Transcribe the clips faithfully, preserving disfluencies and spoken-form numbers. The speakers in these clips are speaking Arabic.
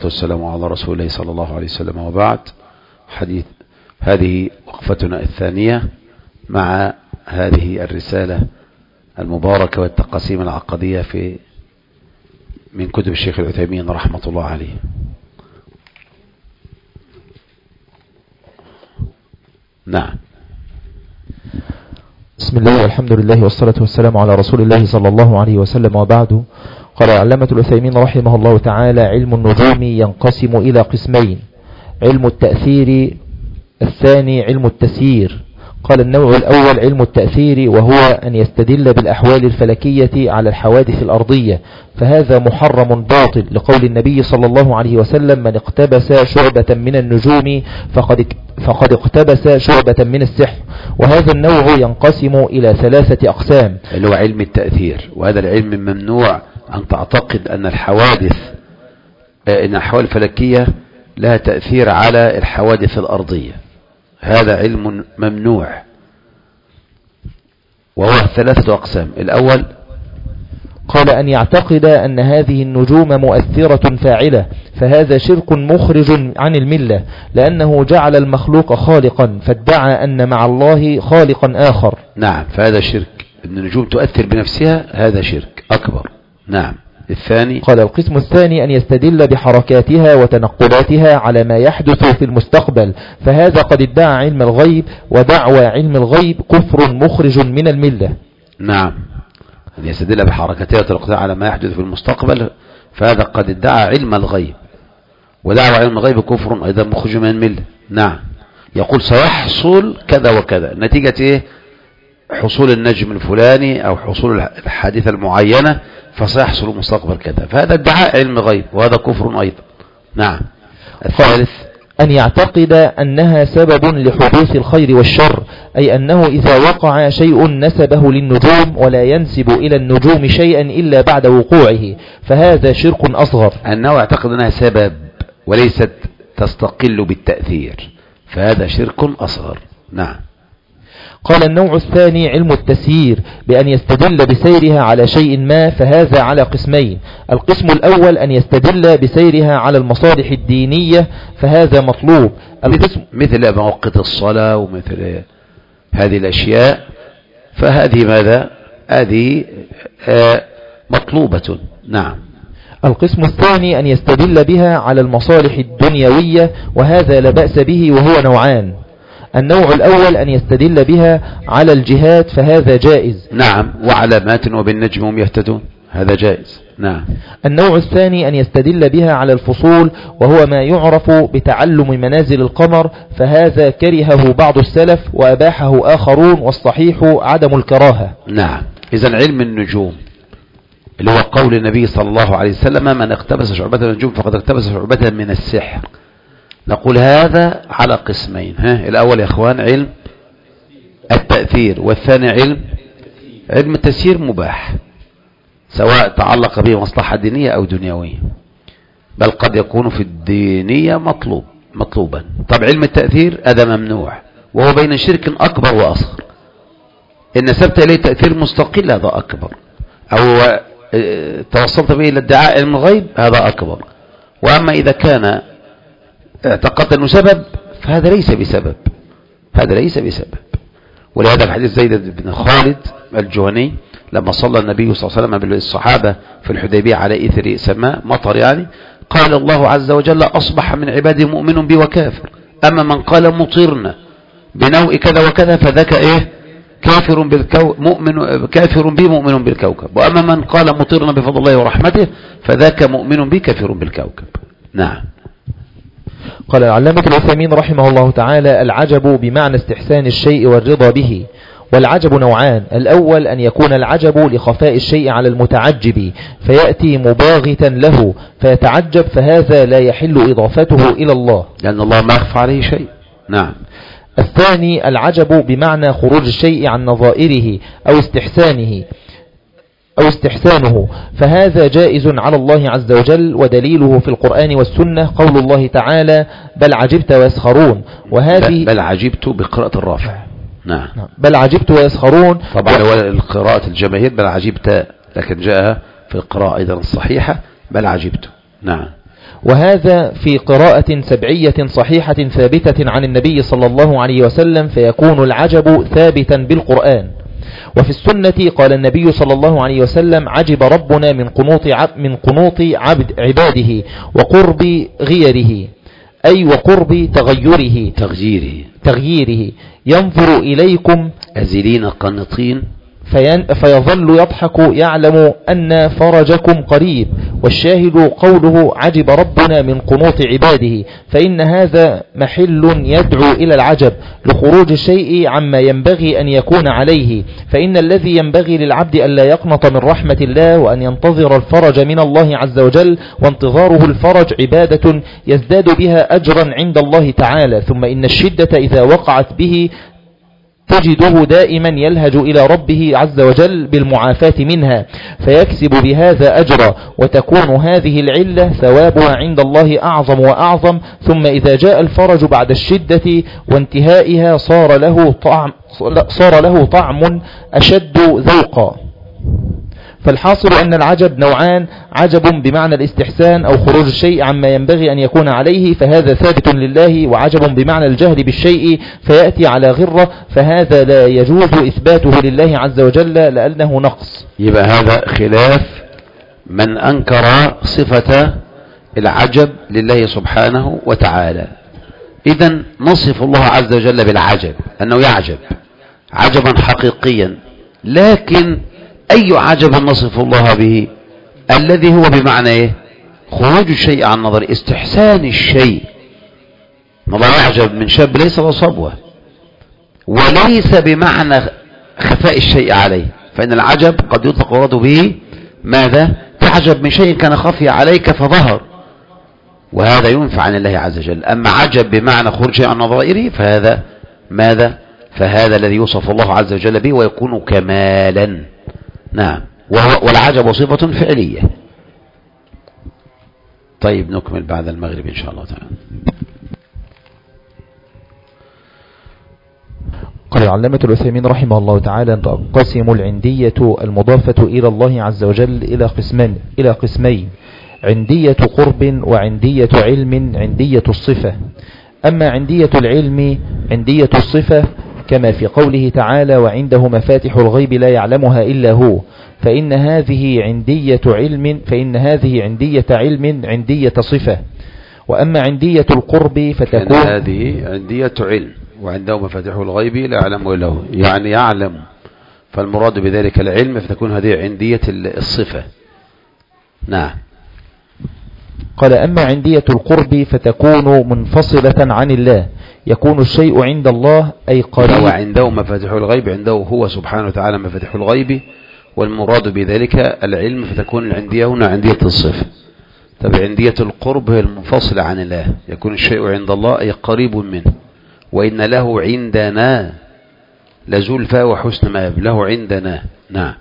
والسلام على رسول الله صلى الله عليه وسلم، وبعد. حديث هذه وقفتنا الثانية مع هذه الرسالة المباركة والتقاسيم العقدية في من كتب الشيخ العثيمين رحمة الله عليه. نعم. بسم الله والحمد لله والصلاة والسلام على رسول الله صلى الله عليه وسلم، وبعد. قال العلامة العثيمين رحمه الله تعالى: علم النجوم ينقسم إلى قسمين: علم التأثير، الثاني علم التسيير. قال: النوع الأول علم التأثير، وهو أن يستدل بالأحوال الفلكية على الحوادث الأرضية، فهذا محرم باطل، لقول النبي صلى الله عليه وسلم: من اقتبس شعبة من النجوم فقد فقد اقتبس شعبة من السحر. وهذا النوع ينقسم إلى ثلاثة أقسام، اللي هو علم التأثير. وهذا العلم ممنوع أن تعتقد أن الحوادث إن الأحوال الفلكية لها تأثير على الحوادث الأرضية. هذا علم ممنوع، وهو ثلاثة أقسام. الأول قال: أن يعتقد أن هذه النجوم مؤثرة فاعلة، فهذا شرك مخرج عن الملة، لأنه جعل المخلوق خالقا، فادعى أن مع الله خالقا آخر. نعم، فهذا شرك. أن النجوم تؤثر بنفسها، هذا شرك أكبر. نعم. الثاني قال: القسم الثاني أن يستدل بحركاتها وتنقلاتها على ما يحدث في المستقبل، فهذا قد ادعى علم الغيب، ودعوى علم الغيب كفر مخرج من الملة. نعم، أن يستدل بحركاتها وتنقلاتها على ما يحدث في المستقبل، فهذا قد ادعى علم الغيب، ودعوى علم الغيب كفر أيضا مخرج من الملة. نعم، يقول سيحصل كذا وكذا نتيجة إيه؟ حصول النجم الفلاني أو حصول الحادثة المعينة، فسيحصل المستقبل كذا، فهذا ادعاء علم غيب، وهذا كفر أيضا. نعم. الثالث أن يعتقد أنها سبب لحدوث الخير والشر، أي أنه إذا وقع شيء نسبه للنجوم، ولا ينسب إلى النجوم شيئا إلا بعد وقوعه، فهذا شرك أصغر. أنه يعتقد أنها سبب وليست تستقل بالتأثير، فهذا شرك أصغر. نعم. قال: النوع الثاني علم التسيير، بأن يستدل بسيرها على شيء ما، فهذا على قسمين: القسم الأول أن يستدل بسيرها على المصالح الدينية، فهذا مطلوب. القسم مثل مواقيت الصلاة ومثل هذه الأشياء، فهذه ماذا؟ هذه آه مطلوبة. نعم. القسم الثاني أن يستدل بها على المصالح الدنيوية، وهذا لا بأس به، وهو نوعان: النوع الأول أن يستدل بها على الجهاد، فهذا جائز. نعم، وعلامات وبالنجم هم يهتدون، هذا جائز. نعم. النوع الثاني أن يستدل بها على الفصول، وهو ما يعرف بتعلم منازل القمر، فهذا كرهه بعض السلف وأباحه آخرون، والصحيح عدم الكراهة. نعم. إذن علم النجوم اللي هو قول النبي صلى الله عليه وسلم: من اقتبس شعبة من النجوم فقد اقتبس شعبة من السحر. نقول هذا على قسمين. ها، الأول يا أخوان علم التأثير، والثاني علم علم التسيير مباح، سواء تعلق به مصلحة دينية أو دنيوية، بل قد يكون في الدينية مطلوب مطلوبا. طب علم التأثير هذا ممنوع، وهو بين شرك أكبر وأصغر. إن نسبت إليه تأثير مستقل هذا أكبر، أو توصلت به إلى ادعاء علم الغيب هذا أكبر. وأما إذا كان اعتقدت أنه سبب، فهذا ليس بسبب، هذا ليس بسبب. ولهذا في حديث زيد بن خالد الجهني لما صلى النبي صلى الله عليه وسلم بالصحابة في الحديبية على إثر سماء مطر، يعني قال الله عز وجل: أصبح من عبادي مؤمن بي وكافر، أما من قال مطرنا بنوء كذا وكذا فذاك إيه؟ كافر بالكو مؤمن كافر بي مؤمن بالكوكب، وأما من قال مطرنا بفضل الله ورحمته فذاك مؤمن بي كافر بالكوكب. نعم. قال العلامة العثيمين رحمه الله تعالى: العجب بمعنى استحسان الشيء والرضا به. والعجب نوعان: الأول أن يكون العجب لخفاء الشيء على المتعجب، فيأتي مباغتا له فيتعجب، فهذا لا يحل إضافته إلى الله، لأن الله ما يخفى عليه شيء. نعم. الثاني العجب بمعنى خروج الشيء عن نظائره أو استحسانه أو استحسانه، فهذا جائز على الله عز وجل، ودليله في القرآن والسنة قول الله تعالى: بل عجبت ويسخرون. وهذه بل عجبت بقراءة الرافع. نعم. بل عجبت ويسخرون. طبعا و... القراءة الجماهير بل عجبت، لكن جاء في القراءة أيضا الصحيحة بل عجبت. نعم. وهذا في قراءة سبعية صحيحة ثابتة عن النبي صلى الله عليه وسلم، فيكون العجب ثابتا بالقرآن. وفي السنة قال النبي صلى الله عليه وسلم: عجب ربنا من قنوط عب من قنوط عبد عباده وقرب غيره، أي وقرب تغيره تغييره تغييره ينظر إليكم أزلين قنطين فيظل يضحك يعلم أن فرجكم قريب. والشاهد قوله: عجب ربنا من قنوط عباده، فإن هذا محل يدعو إلى العجب لخروج الشيء عما ينبغي أن يكون عليه. فإن الذي ينبغي للعبد أن لا يقنط من رحمة الله، وأن ينتظر الفرج من الله عز وجل، وانتظاره الفرج عبادة يزداد بها أجرا عند الله تعالى. ثم إن الشدة إذا وقعت به تجده دائما يلهج إلى ربه عز وجل بالمعافاة منها، فيكسب بهذا أجرا، وتكون هذه العلة ثوابها عند الله أعظم وأعظم. ثم إذا جاء الفرج بعد الشدة وانتهائها صار له طعم, صار له طعم أشد ذوقا. فالحاصل أن العجب نوعان: عجب بمعنى الاستحسان أو خروج الشيء عما ينبغي أن يكون عليه، فهذا ثابت لله، وعجب بمعنى الجهل بالشيء فيأتي على غرة، فهذا لا يجوز إثباته لله عز وجل لأنه نقص. يبقى هذا خلاف من أنكر صفة العجب لله سبحانه وتعالى. إذن نصف الله عز وجل بالعجب، أنه يعجب عجبا حقيقيا، لكن أي عجب نصف الله به؟ الذي هو بمعنى إيه؟ خروج الشيء عن نظر، استحسان الشيء. الله يعجب من شاب ليس له صبوة، وليس بمعنى خفاء الشيء عليه، فإن العجب قد يطلق ورد به ماذا؟ تعجب من شيء كان خفي عليك فظهر، وهذا ينفع عن الله عز وجل. أما عجب بمعنى خروج شيء عن نظائره فهذا ماذا؟ فهذا الذي يوصف الله عز وجل به ويكون كمالا. نعم، والعجب صفة فعلية. طيب نكمل بعد المغرب إن شاء الله تعالى. قال العلامة العثيمين رحمه الله تعالى: تنقسم العندية المضافة إلى الله عز وجل إلى قسمين إلى قسمين عندية قرب وعندية علم عندية الصفة. أما عندية العلم عندية الصفة كما في قوله تعالى: وعنده مفاتح الغيب لا يعلمها إلا هو، فإن هذه عندية علم فإن هذه عندية علم عندية صفة. وأما عندية القرب فتكون هذه عندية علم، وعنده مفاتيح الغيب لا يعلمها إلا هو، يعني يعلم، فالمراد بذلك العلم، فتكون هذه عندية الصفة. نعم. قال: أما عندية القرب فتكون منفصلة عن الله، يكون الشيء عند الله أي قريب. وعنده مفاتيح الغيب، عنده هو سبحانه وتعالى مفاتيح الغيب، والمراد بذلك العلم، فتكون العندية هنا عندية الصفة. طب عندية القرب هي المنفصلة عن الله، يكون الشيء عند الله أي قريب منه، وإن له عندنا لزلفى وحسن مآب، له عندنا. نعم.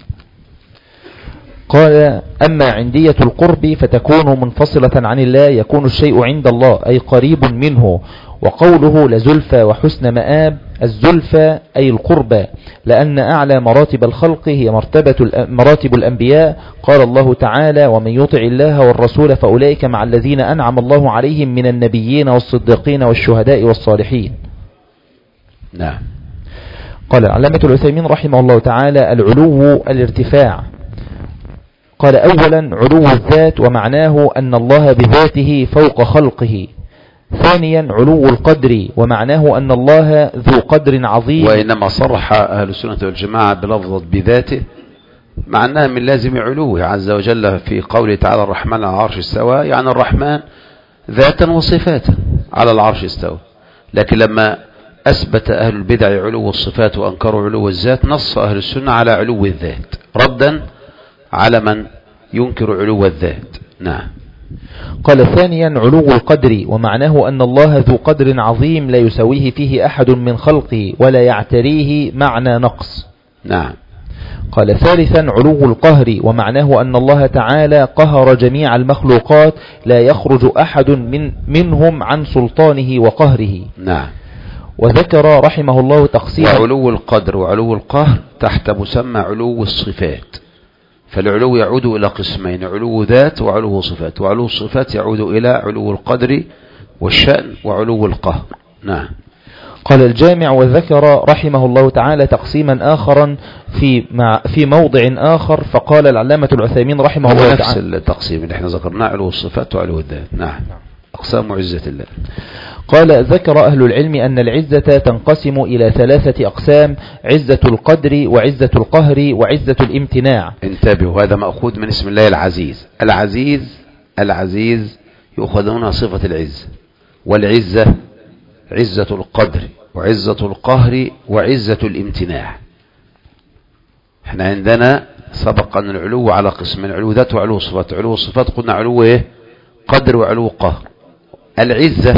قال: أما عندية القرب فتكون منفصلة عن الله، يكون الشيء عند الله أي قريب منه. وقوله لزلفى وحسن مآب، الزلفى أي القربى، لأن أعلى مراتب الخلق هي مرتبة مراتب الأنبياء. قال الله تعالى: ومن يطع الله والرسول فأولئك مع الذين أنعم الله عليهم من النبيين والصديقين والشهداء والصالحين. نعم. قال العلامة العثيمين رحمه الله تعالى: العلو الارتفاع. قال: أولا علو الذات، ومعناه أن الله بذاته فوق خلقه. ثانيا علو القدر، ومعناه أن الله ذو قدر عظيم. وإنما صرح أهل السنة والجماعة بلفظة بذاته، مع أنها من لازم علوه عز وجل في قوله تعالى: الرحمن على العرش استوى، يعني الرحمن ذاتا وصفاتا على العرش استوى. لكن لما أثبت أهل البدع علو الصفات وأنكروا علو الذات، نص أهل السنة على علو الذات ردا على من ينكر علو الذات. نعم. قال: ثانيا علو القدر، ومعناه أن الله ذو قدر عظيم لا يسويه فيه أحد من خلقه ولا يعتريه معنى نقص. نعم. قال: ثالثا علو القهر، ومعناه أن الله تعالى قهر جميع المخلوقات لا يخرج أحد من منهم عن سلطانه وقهره. نعم. وذكر رحمه الله تقسيم وعلو القدر وعلو القهر تحت مسمى علو الصفات، فالعلو يعود إلى قسمين: علو ذات وعلو صفات. وعلو الصفات يعود إلى علو القدر والشأن وعلو القهر. نعم. قال الجامع: وذكر رحمه الله تعالى تقسيما آخرا في مع في موضع آخر، فقال العلامة العثيمين رحمه الله تعالى نفس التقسيم اللي احنا ذكرناه: علو الصفات وعلو الذات. نعم. أقسام عزة الله. قال: ذكر أهل العلم أن العزة تنقسم إلى ثلاثة أقسام: عزة القدر وعزة القهر وعزة الامتناع. انتبهوا، هذا مأخوذ من اسم الله العزيز. العزيز العزيز يؤخذ منها صفة العزة، والعزة عزة القدر وعزة القهر وعزة الامتناع. احنا عندنا سبق أن العلو على قسمين: علو ذات وعلو صفات. علو الصفات قلنا علو ايه؟ قدر وعلو قهر. العزة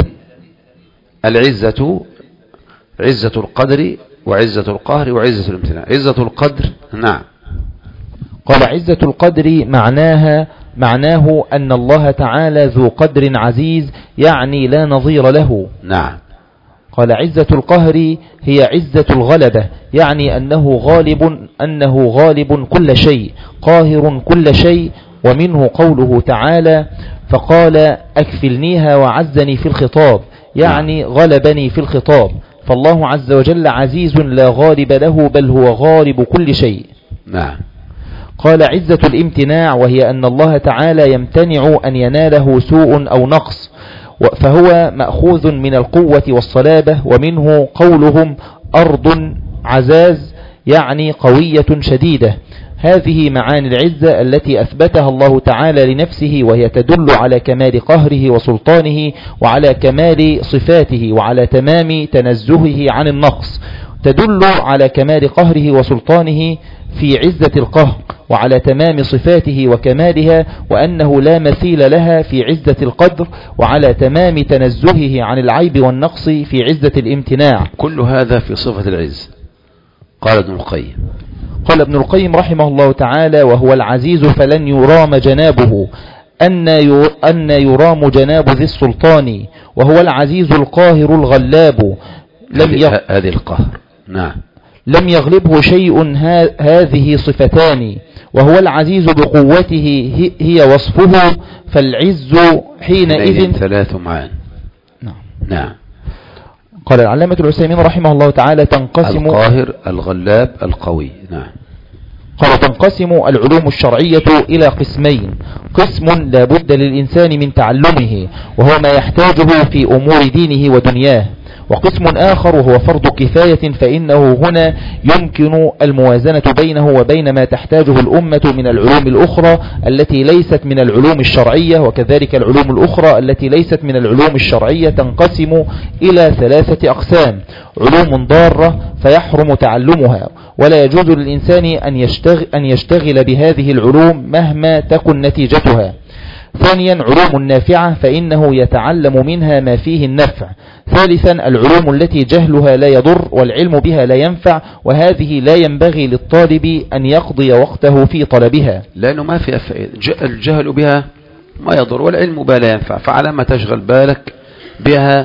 العزة عزة القدر وعزة القهر وعزة الامتناع. عزة القدر. نعم. قال: عزة القدر معناها معناه أن الله تعالى ذو قدر عزيز، يعني لا نظير له. نعم. قال: عزة القهر هي عزة الغلبة، يعني أنه غالب أنه غالب كل شيء، قاهر كل شيء. ومنه قوله تعالى: فقال أكفلنيها وعزني في الخطاب، يعني غلبني في الخطاب. فالله عز وجل عزيز لا غالب له، بل هو غالب كل شيء. نعم. قال: عزة الامتناع وهي أن الله تعالى يمتنع أن يناله سوء أو نقص، فهو مأخوذ من القوة والصلابة. ومنه قولهم أرض عزاز، يعني قوية شديدة. هذه معاني العزة التي أثبتها الله تعالى لنفسه، وهي تدل على كمال قهره وسلطانه، وعلى كمال صفاته، وعلى تمام تنزهه عن النقص. تدل على كمال قهره وسلطانه في عزة القهر، وعلى تمام صفاته وكمالها، وأنه لا مثيل لها في عزة القدر، وعلى تمام تنزهه عن العيب والنقص في عزة الامتناع. كل هذا في صفة العز. قال ابن القيم قال ابن القيم رحمه الله تعالى: وهو العزيز فلن يرام جنابه، أن يرام جناب ذي السلطان، وهو العزيز القاهر الغلاب. لم يغ... هذه القهر. نعم. لم يغلبه شيء. هذه صفتان، وهو العزيز بقوته هي وصفه، فالعز حينئذ ثلاث معان. نعم. نعم. قال العلامة العثيمين رحمه الله تعالى: تنقسم القاهر الغلاب القوي. نعم. قال: تنقسم العلوم الشرعية إلى قسمين: قسم لا بد للإنسان من تعلمه، وهو ما يحتاجه في أمور دينه ودنياه، وقسم آخر وهو فرض كفاية، فإنه هنا يمكن الموازنة بينه وبين ما تحتاجه الأمة من العلوم الأخرى التي ليست من العلوم الشرعية. وكذلك العلوم الأخرى التي ليست من العلوم الشرعية تنقسم إلى ثلاثة أقسام: علوم ضارة فيحرم تعلمها، ولا يجوز للإنسان أن يشتغل, أن يشتغل بهذه العلوم مهما تكن نتيجتها. ثانيا علوم نافعة، فإنه يتعلم منها ما فيه النفع. ثالثا العلوم التي جهلها لا يضر والعلم بها لا ينفع، وهذه لا ينبغي للطالب أن يقضي وقته في طلبها، لأنه ما فيها فائدة. الجهل بها ما يضر والعلم بها لا ينفع، فعلى ما تشغل بالك بها،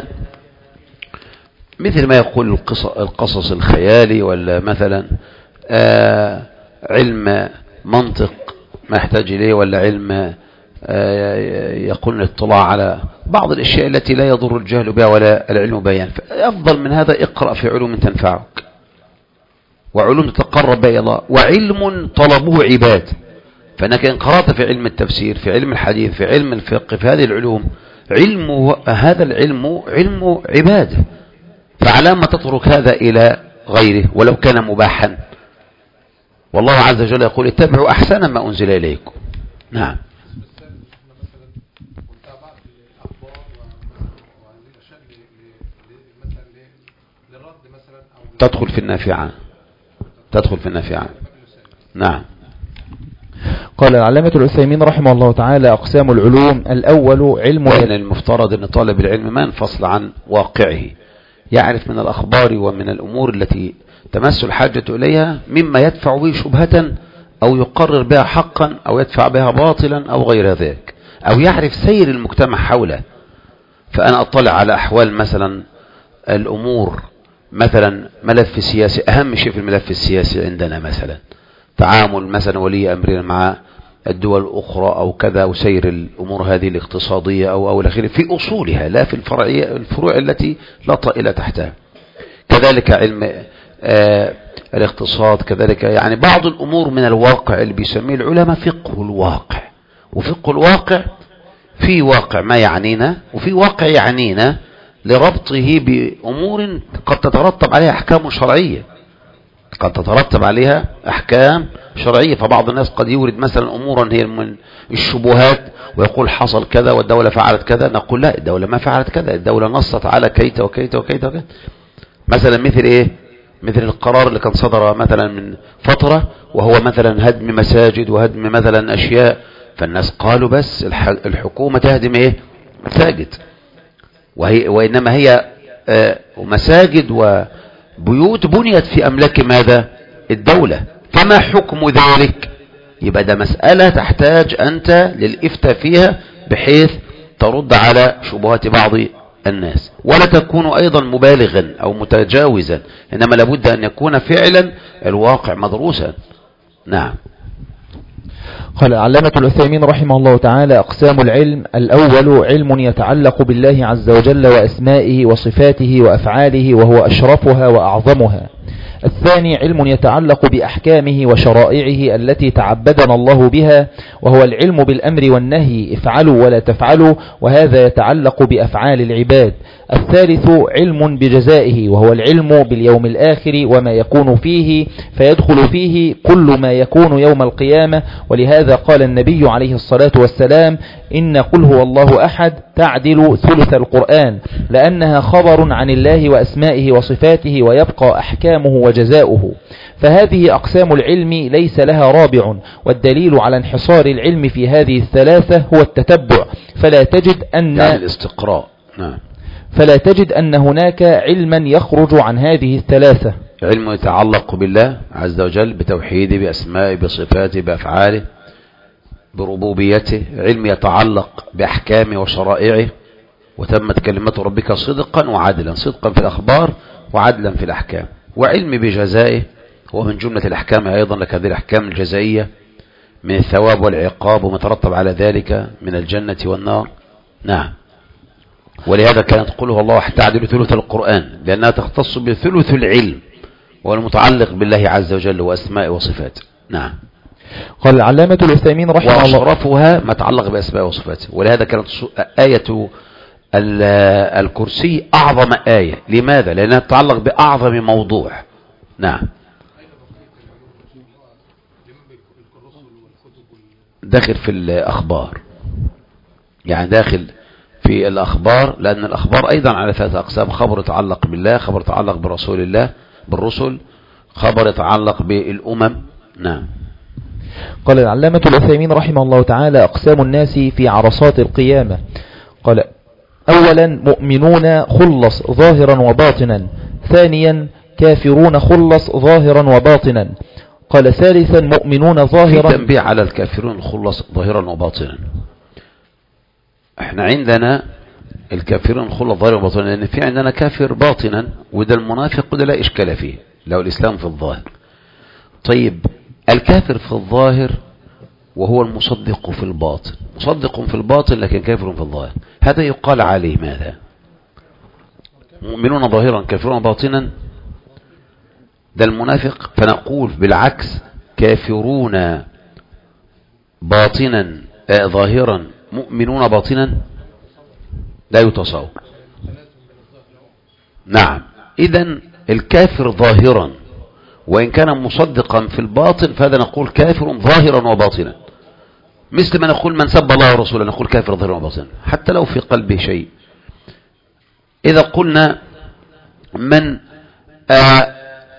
مثل ما يقول القصص الخيالي، ولا مثلا آه علم منطق ما يحتاج إليه، ولا علم يقول الاطلاع على بعض الاشياء التي لا يضر الجهل بها ولا العلم بها ينفع. افضل من هذا اقرأ في علوم تنفعك، وعلوم تتقرب بها الله، وعلم طلبه عباد. فانك ان قرأت في علم التفسير، في علم الحديث، في علم الفقه، في هذه العلوم، علم هذا العلم علم عباده، فعلى ما تترك هذا الى غيره ولو كان مباحا. والله عز وجل يقول: اتبعوا احسن ما انزل اليكم. نعم. تدخل في النافعة تدخل في النافعة. نعم. قال العلامة العثيمين رحمه الله تعالى: أقسام العلوم: الأول علم. وإن المفترض أن طالب العلم ما ينفصل عن واقعه، يعرف من الأخبار ومن الأمور التي تمس الحاجة إليها مما يدفع به شبهة، أو يقرر بها حقا، أو يدفع بها باطلا، أو غير ذلك، أو يعرف سير المجتمع حوله. فأنا أطلع على أحوال مثلا الأمور، مثلا ملف سياسي، أهم شيء في الملف السياسي عندنا مثلا تعامل مثلا ولي أمرنا مع الدول الأخرى أو كذا، وسير الأمور هذه الاقتصادية أو أو الأخير في أصولها لا في الفرعية الفروع التي لا طائل تحتها. كذلك علم آه الاقتصاد، كذلك يعني بعض الأمور من الواقع اللي بيسميه العلماء فقه الواقع. وفقه الواقع في واقع ما يعنينا، وفي واقع يعنينا لربطه بأمور قد تترتب عليها أحكام شرعية قد تترتب عليها أحكام شرعية. فبعض الناس قد يورد مثلا أمورا هي من الشبهات ويقول حصل كذا والدولة فعلت كذا، نقول لا، الدولة ما فعلت كذا، الدولة نصت على كيت وكيت وكيت وكيت. مثلا مثل إيه؟ مثل القرار اللي كان صدر مثلا من فترة وهو مثلا هدم مساجد وهدم مثلا أشياء، فالناس قالوا بس الحكومة تهدم إيه؟ مساجد، وهي وإنما هي آه مساجد وبيوت بنيت في أملاك ماذا؟ الدولة. فما حكم ذلك؟ يبقى ده مسألة تحتاج أنت للإفتاء فيها بحيث ترد على شبهات بعض الناس، ولا تكون أيضا مبالغا أو متجاوزا، إنما لابد أن يكون فعلا الواقع مدروسا. نعم. قال العلامة العثيمين رحمه الله تعالى: أقسام العلم: الأول علم يتعلق بالله عز وجل وأسمائه وصفاته وأفعاله وهو أشرفها وأعظمها. الثاني علم يتعلق بأحكامه وشرائعه التي تعبدنا الله بها، وهو العلم بالأمر والنهي: افعلوا ولا تفعلوا، وهذا يتعلق بأفعال العباد. الثالث علم بجزائه، وهو العلم باليوم الآخر وما يكون فيه، فيدخل فيه كل ما يكون يوم القيامة. ولهذا قال النبي عليه الصلاة والسلام: إن قل هو الله أحد تعدل ثلث القرآن، لأنها خبر عن الله وأسمائه وصفاته، ويبقى أحكامه وجزاؤه. فهذه أقسام العلم ليس لها رابع، والدليل على انحصار العلم في هذه الثلاثة هو التتبع، فلا تجد أن يعني الاستقراء. نعم. فلا تجد أن هناك علما يخرج عن هذه الثلاثة: علم يتعلق بالله عز وجل بتوحيده بأسمائه بصفاته بأفعاله بربوبيته، علم يتعلق بأحكامه وشرائعه، وتمت كلمة ربك صدقا وعدلا، صدقا في الأخبار وعدلا في الأحكام، وعلم بجزائه، ومن جملة الأحكام أيضا لك هذه الأحكام الجزائية من الثواب والعقاب ومترتب على ذلك من الجنة والنار. نعم. ولهذا كانت قوله الله تعدل ثلث القرآن، لأنها تختص بثلث العلم والمتعلق بالله عز وجل وأسمائه وصفاته. نعم. قال العلامة العثيمين رحمه الله: وأشرفها ما تعلق بأسمائه وصفاته. ولهذا كانت آية الكرسي أعظم آية. لماذا؟ لأنها تتعلق بأعظم موضوع. نعم. داخل في الأخبار، يعني داخل في الأخبار، لأن الأخبار أيضا على ثلاثة أقسام: خبر يتعلق بالله، خبر يتعلق برسول الله بالرسل، خبر يتعلق بالأمم. نعم. قال العلامة العثيمين رحمه الله تعالى: أقسام الناس في عرصات القيامة. قال: أولا مؤمنون خلص ظاهرا وباطنا. ثانيا كافرون خلص ظاهرا وباطنا. قال: ثالثا مؤمنون ظاهرا. في تنبيه على الكافرون خلص ظاهرا وباطنا. احنا عندنا الكافرون خلص ظاهرا وباطنا، لأن في عندنا كافر باطنا وده المنافق وده لا إشكال فيه لو الإسلام في الظاهر. طيب الكافر في الظاهر وهو المصدق في الباطن، مصدق في الباطن لكن كافر في الظاهر، هذا يقال عليه ماذا؟ مؤمنون ظاهرا كافرون باطنا، ده المنافق. فنقول بالعكس: كافرون باطنا آه ظاهرا مؤمنون باطنا، لا يتصور. نعم. إذن الكافر ظاهرا وإن كان مصدقا في الباطن فهذا نقول كافر ظاهرا وباطنا، مثل ما نقول من سب الله ورسوله نقول كافر ظاهرا وباطنا حتى لو في قلبه شيء. إذا قلنا من آه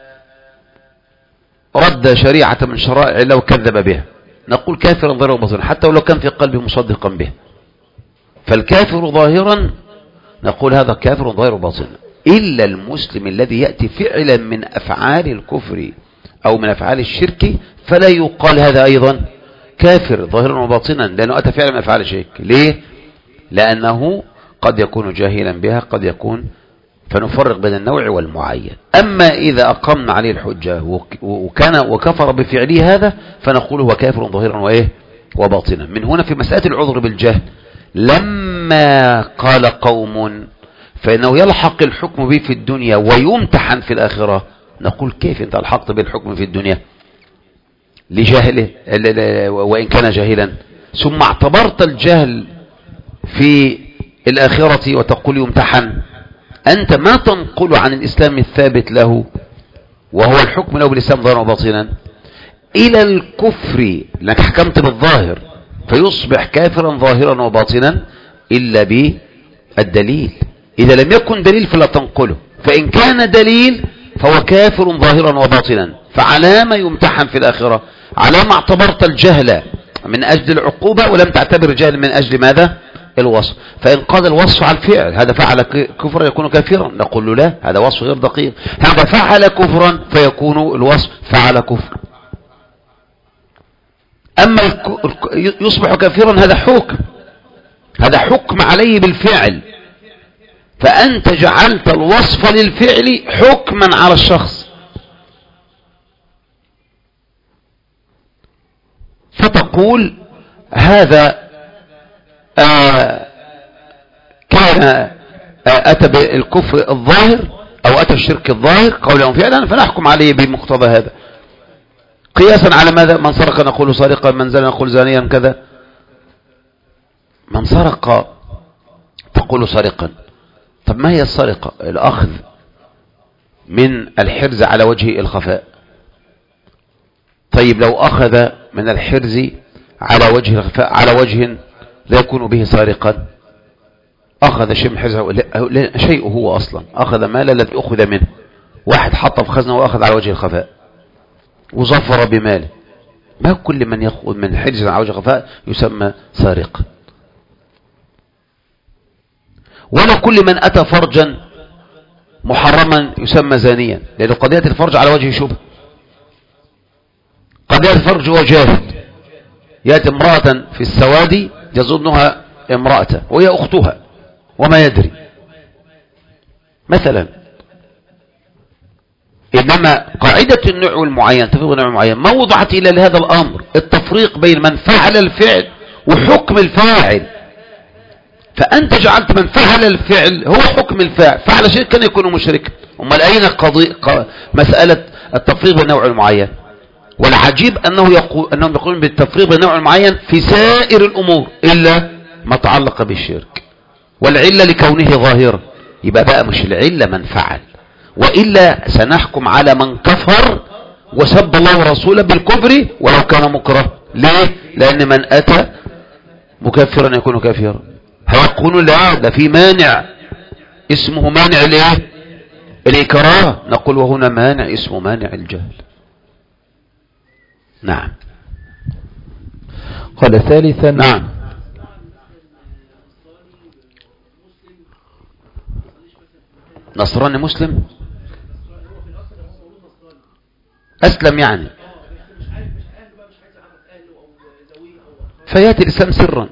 رد شريعة من شرائع الله وكذب بها نقول كافر ظاهرا وباطنا حتى ولو كان في قلبه مصدقا به. فالكافر ظاهرا نقول هذا كافر ظاهر وباطنا، إلا المسلم الذي يأتي فعلا من أفعال الكفر أو من أفعال الشرك فلا يقال هذا أيضا كافر ظاهرا وباطنا، لأنه أتى فعلا من أفعال الشرك. ليه؟ لأنه قد يكون جاهلا بها، قد يكون فنفرق بين النوع والمعين. أما إذا أقمنا عليه الحجة وكان وكفر بفعله هذا فنقول هو كافر ظاهرا وإيه وباطنا. من هنا في مسألة العذر بالجهل لما قال قوم فإنه يلحق الحكم به في الدنيا ويمتحن في الآخرة، نقول كيف أنت الحقت بالحكم في الدنيا لجهله وإن كان جاهلا، ثم اعتبرت الجهل في الآخرة وتقول يمتحن؟ أنت ما تنقل عن الإسلام الثابت له وهو الحكم له بالإسلام ظاهرا وباطنا إلى الكفر، لأنك حكمت بالظاهر فيصبح كافرا ظاهرا وباطنا إلا بالدليل. إذا لم يكن دليل فلا تنقله، فإن كان دليل فهو كافر ظاهرا وباطنا. فعلى ما يمتحن في الآخرة؟ على ما اعتبرت الجهل من أجل العقوبة ولم تعتبر الجهل من أجل ماذا؟ الوصف. فإن قال الوصف على الفعل هذا فعل كفرا يكون كافرا، نقول له لا، هذا وصف غير دقيق. هذا فعل كفرا فيكون الوصف فعل كفر. أما يصبح كافرا هذا حكم، هذا حكم عليه بالفعل، فأنت جعلت الوصف للفعل حكما على الشخص، فتقول هذا آه كان آه أتى بالكفر الظاهر أو أتى الشرك الظاهر قولا وفعلا فنحكم عليه بمقتضى هذا، قياسا على ماذا؟ من سرق نقول سارقا، من زنى نقول زانيا كذا. من سرق تقول سارقا. طب ما هي السرقة؟ الأخذ من الحرز على وجه الخفاء. طيب لو أخذ من الحرز على وجه الخفاء على وجه لا يكون به سارقا، أخذ شيء من حرزه شيء هو أصلا أخذ مال الذي أخذ منه، واحد حطه في خزنه وأخذ على وجه الخفاء وظفر بماله، ما كل من يأخذ من حرز على وجه الخفاء يسمى سارقا، ولا كل من أتى فرجا محرما يسمى زانيا، لأن قضية الفرج على وجه شبه. قضية الفرج هو جاهل، يأتي امرأة في السواد يظنها امرأة وهي أختها وما يدري مثلا. إنما قاعدة النوع المعين تفريق النوع المعين ما وضعت إلا لهذا الأمر، التفريق بين من فعل الفعل وحكم الفاعل. فأنت جعلت من فعل الفعل هو حكم الفاعل، فعل شيء كان يكون مشركا. أمال أين قضية مسألة التفريق بالنوع المعين؟ والعجيب أنه يقول أنهم يقولون بالتفريق بالنوع المعين في سائر الأمور إلا ما تعلق بالشرك، والعلة لكونه ظاهرا. يبقى بقى مش العلة من فعل، وإلا سنحكم على من كفر وسب الله ورسوله بالكفر ولو كان مكره. ليه؟ لأن من أتى مكفرا يكون كافرا. هيقولون لا، ده في مانع اسمه مانع الايه؟ الإكراه. نقول وهنا مانع اسمه مانع الجهل. نعم. قال ثالثا. نعم. نصراني مسلم أسلم يعني، فيأتي الإسلام سرا،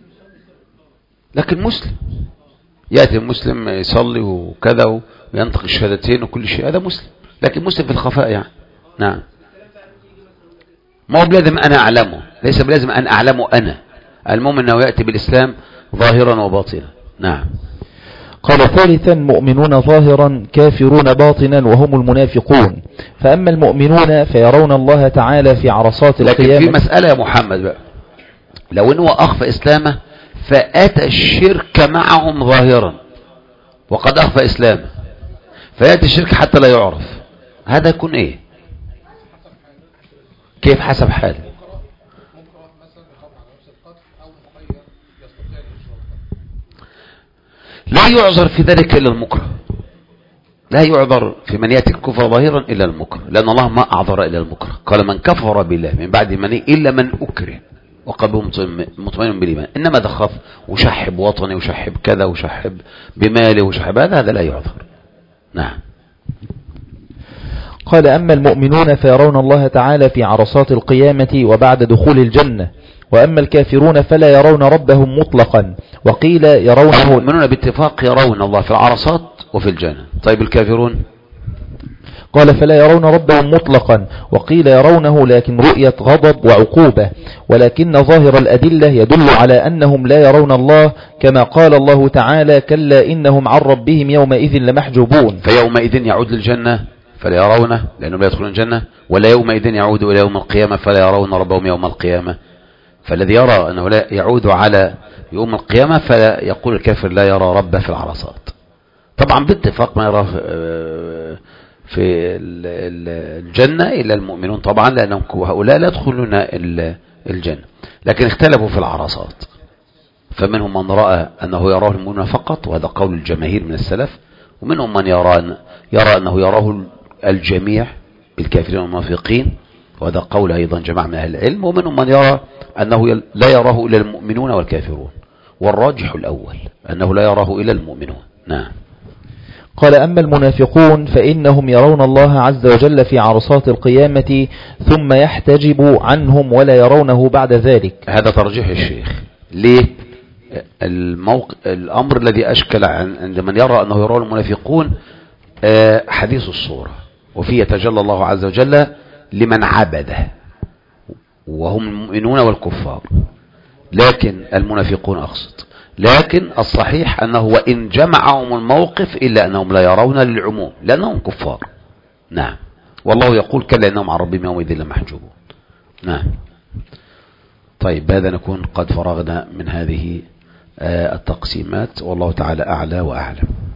لكن مسلم يأتي المسلم يصلي وكذا وينطق الشهادتين وكل شيء، هذا مسلم، لكن مسلم في الخفاء يعني. نعم. ما هو بلازم أنا أعلمه، ليس بلازم أن أعلمه أنا، المهم أنه يأتي بالإسلام ظاهرا وباطنا. نعم. قال ثالثا مؤمنون ظاهرا كافرون باطنا وهم المنافقون. فأما المؤمنون فيرون الله تعالى في عرصات القيامة. لكن في مسألة يا محمد بقى، لو أنه أخفى إسلامه فأتى الشرك معهم ظاهرا وقد أخفى إسلامه، فيأتي الشرك حتى لا يعرف، هذا يكون إيه؟ كيف حسب حاله؟ لا يعذر في ذلك إلا المكره، لا يعذر في من يأتي الكفر ظاهرا إلا المكره، لأن الله ما أعذر إلا المكره. قال من كفر بالله من بعد من إلا من أكره وقلبه مطمئن بالإيمان. إنما دخف وشحب وطني وشحب كذا وشحب بماله وشحب هذا، هذا لا يعذر. نعم. قال أما المؤمنون فيرون الله تعالى في عرصات القيامة وبعد دخول الجنة، وأما الكافرون فلا يرون ربهم مطلقا، وقيل يرونه. المؤمنون باتفاق يرون الله في العرصات وفي الجنة. طيب الكافرون؟ قال فلا يرون ربهم مطلقا، وقيل يرونه لكن رؤية غضب وعقوبة، ولكن ظاهر الأدلة يدل على أنهم لا يرون الله، كما قال الله تعالى كلا إنهم عن ربهم يومئذ لمحجوبون. فيومئذ يعود للجنة فلا يرونه لأنهم لا يدخلون الجنة، ولا يومئذ يعود إلى يوم القيامة فلا يرون ربهم يوم القيامة. فالذي يرى أنه لا يعود على يوم القيامة فلا يقول الكافر لا يرى ربه في العرصات. طبعا باتفاق ما يرى في الجنة إلا المؤمنون طبعا، لأنهم هؤلاء لا يدخلون الجنة، لكن اختلفوا في العرصات. فمنهم من رأى أنه يراه المؤمنون فقط، وهذا قول الجماهير من السلف، ومنهم من يرى يرى أنه يراه الجميع بالكافرين والمنافقين، وهذا قول أيضا جماعة من أهل العلم، ومنهم من يرى أنه لا يراه إلا المؤمنون والكافرون، والراجح الأول أنه لا يراه إلا المؤمنون. نعم. قال أما المنافقون فإنهم يرون الله عز وجل في عرصات القيامة ثم يحتجب عنهم ولا يرونه بعد ذلك. هذا ترجيح الشيخ. ليه؟ الموق... الأمر الذي أشكل عند من يرى أنه يرى المنافقون حديث الصورة، وفيه يتجلى الله عز وجل لمن عبده وهم المؤمنون والكفار، لكن المنافقون أقصد. لكن الصحيح أنه وإن جمعهم الموقف إلا أنهم لا يرون للعموم لأنهم كفار. نعم. والله يقول كلا إنهم عن ربهم يومئذ لمحجوبون. نعم. طيب بهذا نكون قد فرغنا من هذه التقسيمات، والله تعالى أعلى وأعلم.